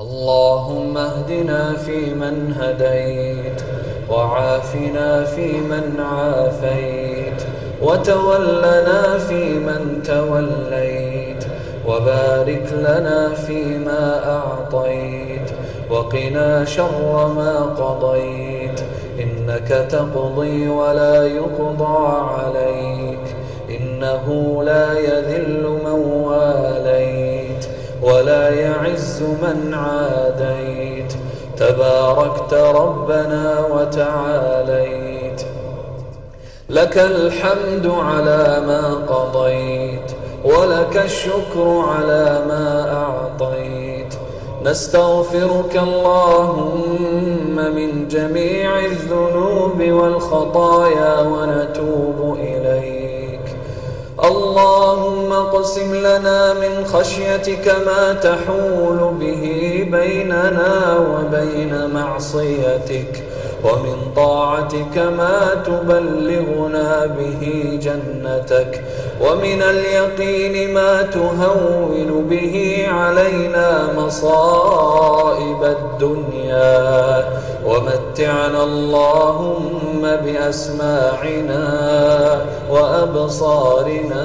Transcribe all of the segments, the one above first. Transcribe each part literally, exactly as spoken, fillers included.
اللهم اهدنا فيمن هديت، وعافنا فيمن عافيت، وتولنا فيمن توليت، وبارك لنا فيما أعطيت، وقنا شر ما قضيت، إنك تقضي ولا يقضى عليك، إنه لا يذل من واليت ولا يعز من عاديت، تباركت ربنا وتعاليت. لك الحمد على ما قضيت، ولك الشكر على ما أعطيت. نستغفرك اللهم من جميع الذنوب والخطايا ونتوب إليك. اللهم اقسم لنا من خشيتك ما تحول به بيننا وبين معصيتك، ومن طاعتك ما تبلغنا به جنتك، ومن اليقين ما تهون به علينا مصائب الدنيا، ومتعنا اللهم بأسماعنا وأبصارنا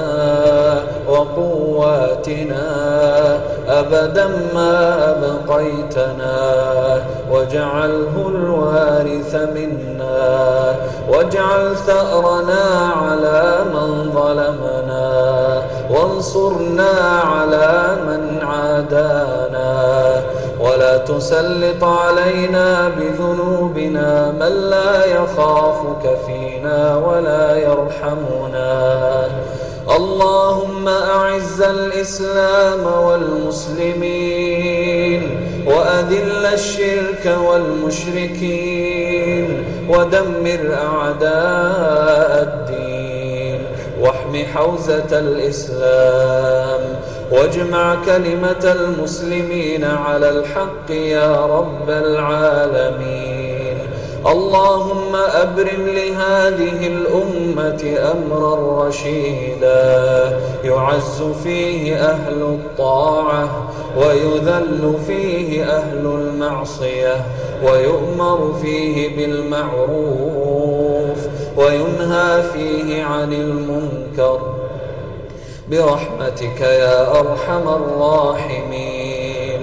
وقواتنا أبدا ما أبقيتنا، واجعله الوارث منا، واجعل ثأرنا على من ظلمنا، وانصرنا على من عادانا، ولا تسلط علينا بذنوبنا من لا يخافك فينا ولا يرحمنا. اللهم أعز الإسلام والمسلمين، وأذل الشرك والمشركين، ودمر أعداء الدين، واحم حوزة الإسلام، واجمع كلمة المسلمين على الحق يا رب العالمين. اللهم أبرم لهذه الأمة أمرا رشيدا، يعز فيه أهل الطاعة، ويذل فيه أهل المعصية، ويؤمر فيه بالمعروف، وينهى فيه عن المنكر، برحمتك يا أرحم الراحمين.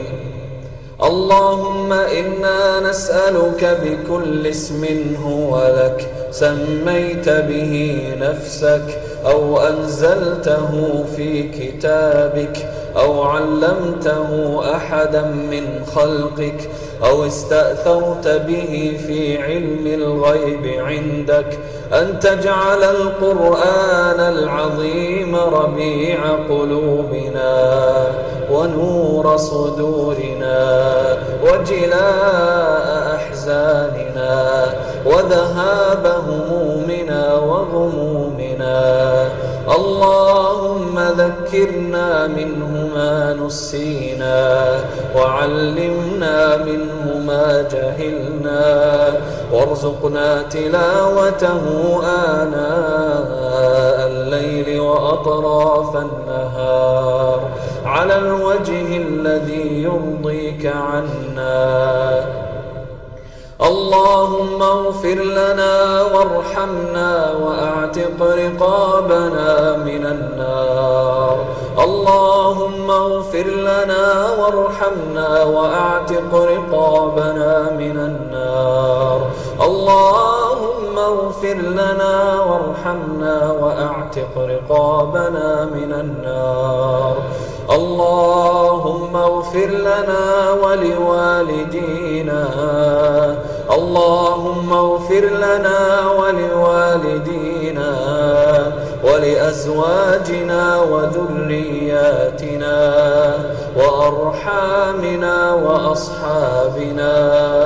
اللهم إنا نسألك بكل اسم هو لك سميت به نفسك، أو أنزلته في كتابك، أو علمته أحدا من خلقك، أو استأثرت به في علم الغيب عندك، أن تجعل القرآن العظيم ربيع قلوبنا، ونور صدورنا، وجلاء أحزاننا، وذهاب همومنا وغمومنا. اللهم ذكرنا منه ما نسينا، وعلمنا منه ما جهلنا، وارزقنا تلاوته آناء الليل وأطراف النهار على الوجه الذي يرضيك عنا. اللهم اغفر لنا وارحمنا وأعتق رقابنا من النار. اللهم اغفر لنا وارحمنا وأعتق رقابنا من النار. اللهم اغفر لنا وارحمنا وأعتق رقابنا من النار. اللهم اغفر لنا ولوالدينا. اللهم اغفر لنا ولوالدينا ولأزواجنا وذرياتنا وأرحامنا وأصحابنا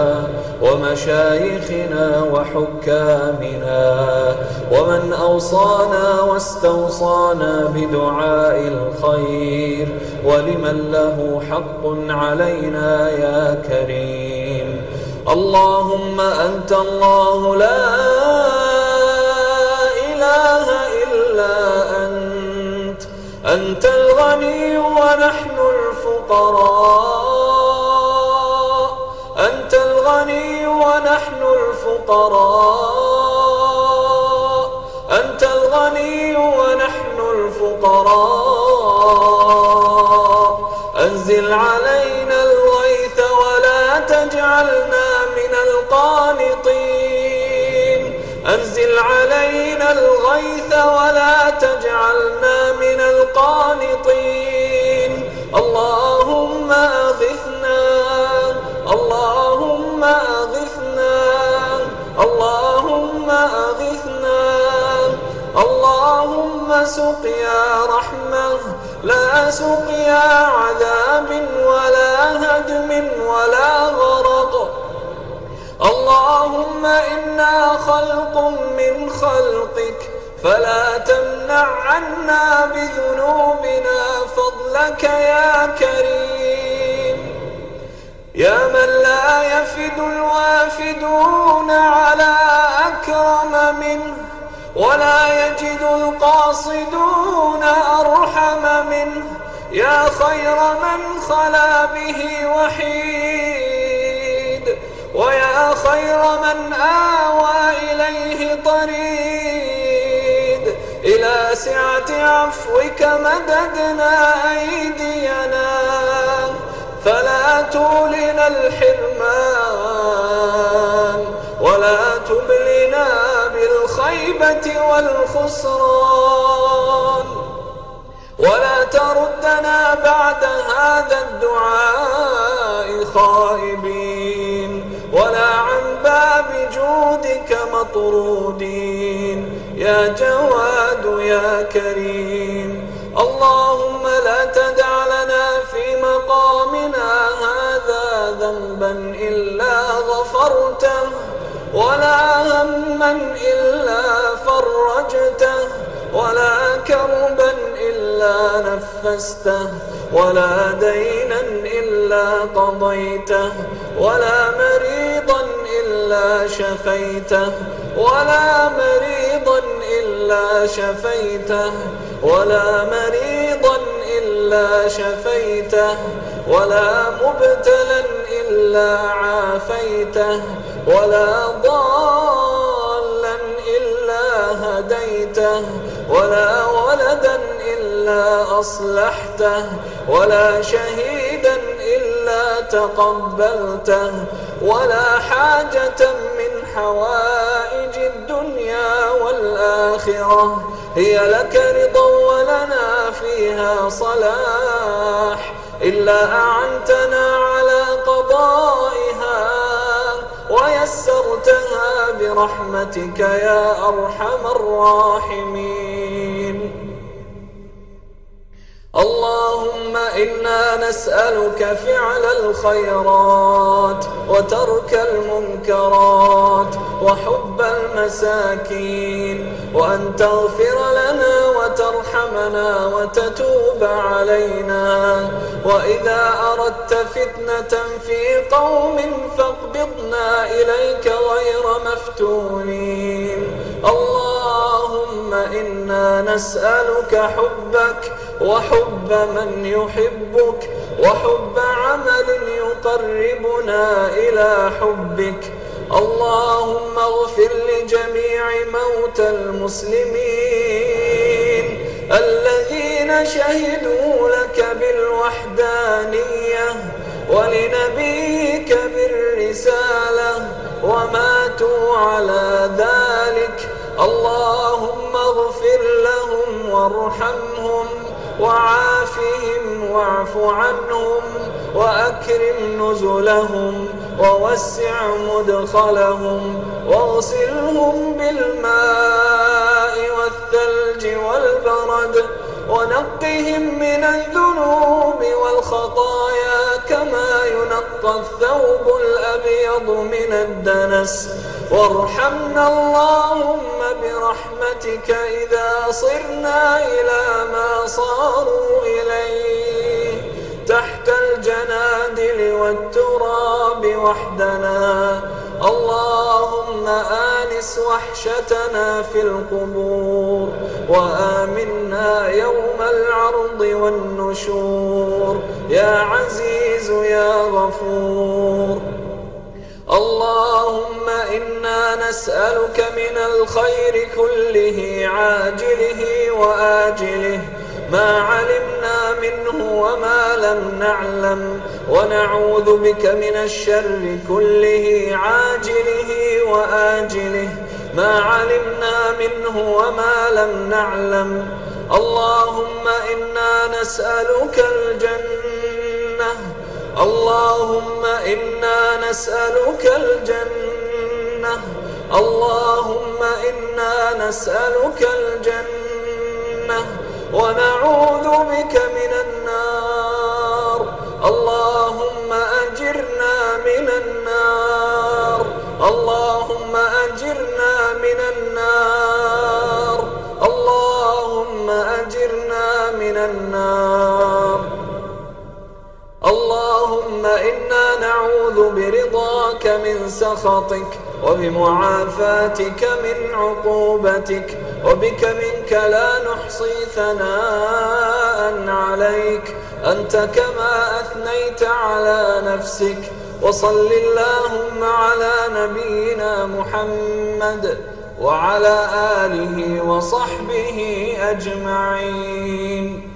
ومشايخنا وحكامنا ومن أوصانا واستوصانا بدعاء الخير ولمن له حق علينا يا كريم. اللهم أنت الله لا إله إلا أنت، أنت الغني ونحن الفقراء، ونحن الفقراء، أنت الغني ونحن الفقراء. أنزل علينا الغيث ولا تجعلنا من القانطين، أنزل علينا الغيث ولا تجعلنا من القانطين. اللهم أغثنا، اللهم أغثنا، اللهم أغثنا. اللهم سقيا رحمة لا سقيا عذاب ولا هدم ولا غرق. اللهم إنا خلق من خلقك فلا تمنع عنا بذنوبنا فضلك يا كريم. يا من لا يفد الوافدون على أكرم منه، ولا يجد القاصدون أرحم منه. يا خير من خلا به وحيد، ويا خير من آوى إليه طريد. إلى سعة عفوك مددنا أيدينا، فلا تولنا الحرمان، ولا تبلنا بالخيبة والخسران، ولا تردنا بعد هذا الدعاء خائبين، ولا عن باب جودك مطرودين. يا جواد يا كريم. اللهم لا تدع لنا في مقامنا هذا ذنبا إلا غفرته، ولا هما إلا فرجته، ولا كربا إلا نفسته، ولا دينا إلا قضيته، ولا مريضا إلا شفيته، ولا مريضا إلا شفيته، ولا مريضا إلا شفيته، ولا مبتلا إلا عافيته، ولا ضالا إلا هديته، ولا ولدا إلا أصلحته، ولا شهيدا إلا تقبلته، ولا حاجة من حوائج الدنيا والآخرة هي لك رضا ولنا فيها صلاح إلا أعنتنا على قضائها ويسرتها برحمتك يا أرحم الراحمين. اللهم إنا نسألك فعل الخيرات وترك المنكرات وحب المساكين، وأن تغفر لنا وترحمنا وتتوب علينا. وإذا أردت فتنة في قوم فاقبضنا إليك غير مفتونين. اللهم إنا نسألك حبك وحب من يحبك وحب عمل يقربنا إلى حبك. اللهم اغفر لجميع موتى المسلمين الذين شهدوا لك بالوحدانية ولنبيك بالرسالة وماتوا على ذلك. اللهم اغفر لهم وارحمهم وعافهم واعف عنهم وأكرم نزلهم ووسع مدخلهم واغسلهم بالماء والثلج والبرد ونقهم من الذنوب والخطايا كما ينقى الثوب الأبيض من الدنس. وارحمنا اللهم برحمتك إذا صرنا إلى ما صاروا إليه تحت الجنادل والتراب وحدنا. اللهم آنس وحشتنا في القبور وآمنا يوم العرض والنشور يا عزيز يا غفور. اللهم إنا نسألك من الخير كله عاجله وآجله ما علمنا منه وما لم نعلم، ونعوذ بك من الشر كله عاجله وآجله ما علمنا منه وما لم نعلم. اللهم إنا نسألك الجنة اللهم إنا نسألك الجنة اللهم إنا نسألك الجنة ونعوذ بك من النار. اللهم أجرنا من النار اللهم أجرنا من النار اللهم أجرنا من النار. اللهم إنا نعوذ برضاك من سخطك وبمعافاتك من عقوبتك، وبك منك لا نحصي ثناء عليك أنت كما أثنيت على نفسك. وصل اللهم على نبينا محمد وعلى آله وصحبه أجمعين.